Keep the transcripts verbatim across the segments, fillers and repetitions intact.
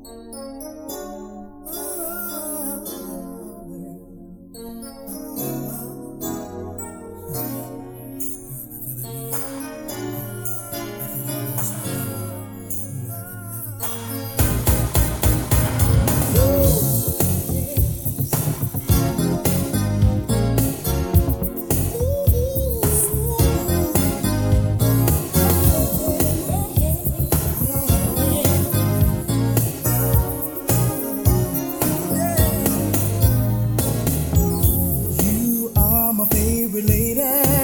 You are my favorite lady.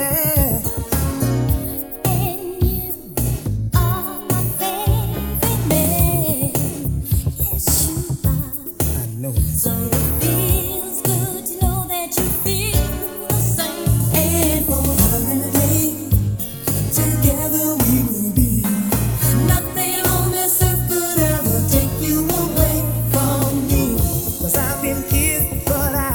And you are my favorite man. Yes, you are. I know. So it feels good to know that you feel the same. And forever and a day, together we will be. Nothing on this earth could ever take you away from me. 'Cause I've been kissed, but I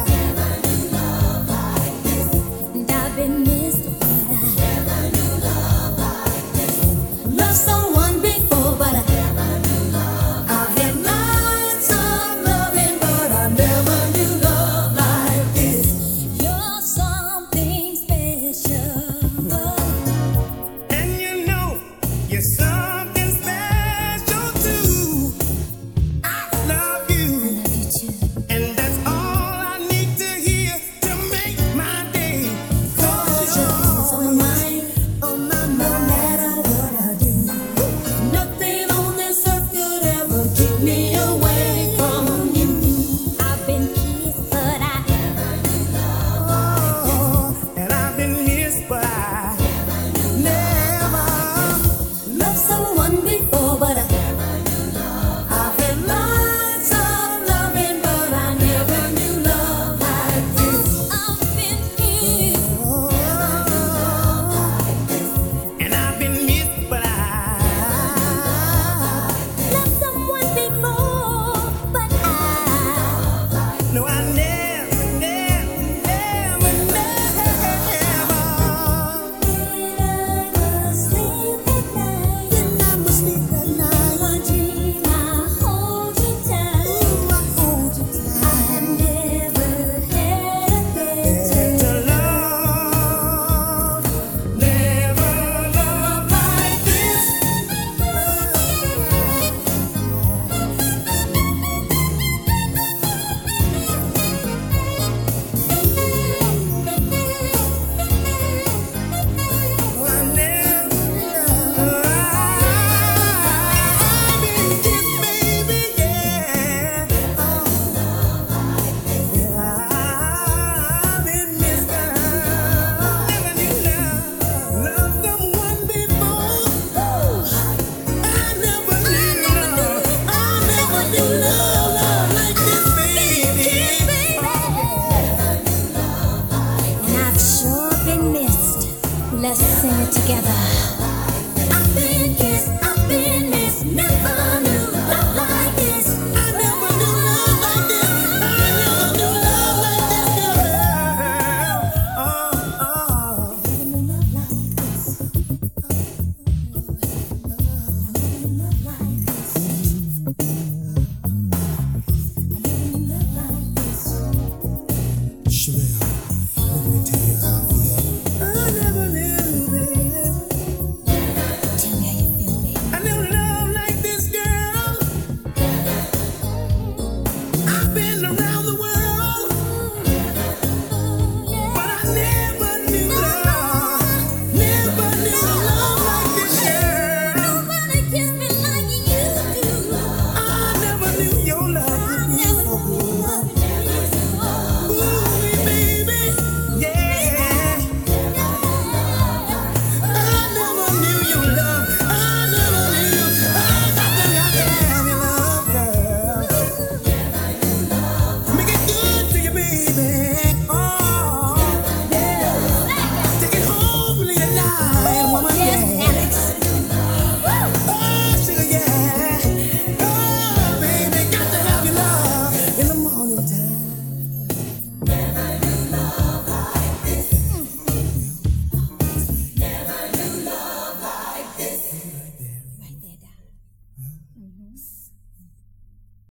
And I've been missed, but I never knew love like this. Loved someone before, but I never knew love. I've had lots of loving, but I never knew love like this. You're something special. and you know you're something special too. I love you, Love you too. and that's all I need to hear to make my day. 'Cause you're On my mind, on my no mind. matter what I do, nothing on this earth could ever keep me